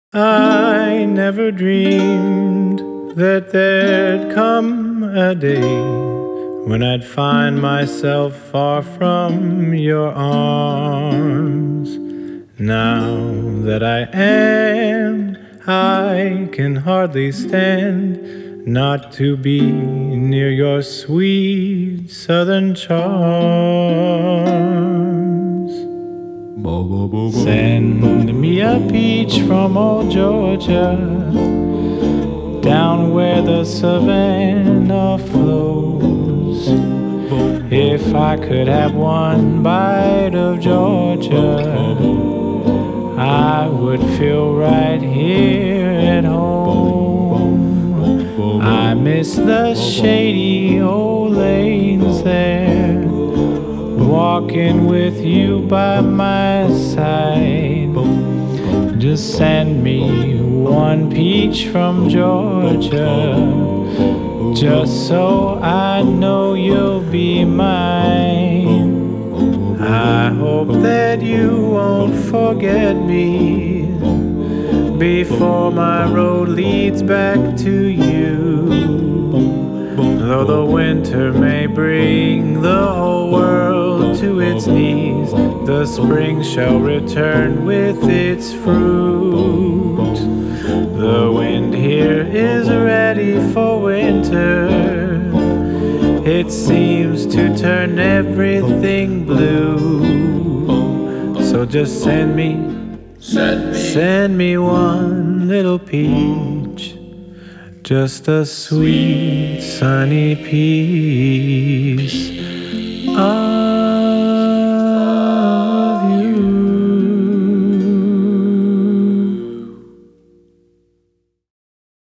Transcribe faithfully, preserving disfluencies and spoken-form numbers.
I never dreamed that there'd come a day when I'd find myself far from your arms. Now that I am, I can hardly stand not to be near your sweet southern charms. Send me a peach from old Georgia, down where the Savannah flows. If I could have one bite of Georgia, I would feel right here at home. I miss the shady old lanes there, walking with you by my side. Just send me one peach from Georgia, just so I know you'll be mine. I hope that you won't forget me before my road leads back to you. Though the winter may bring the whole world to its knees, the spring shall return with its fruit. The wind here is ready for winter. It seems to turn everything blue. So just send me, Send me, send me one little peach, just a sweet sunny piece of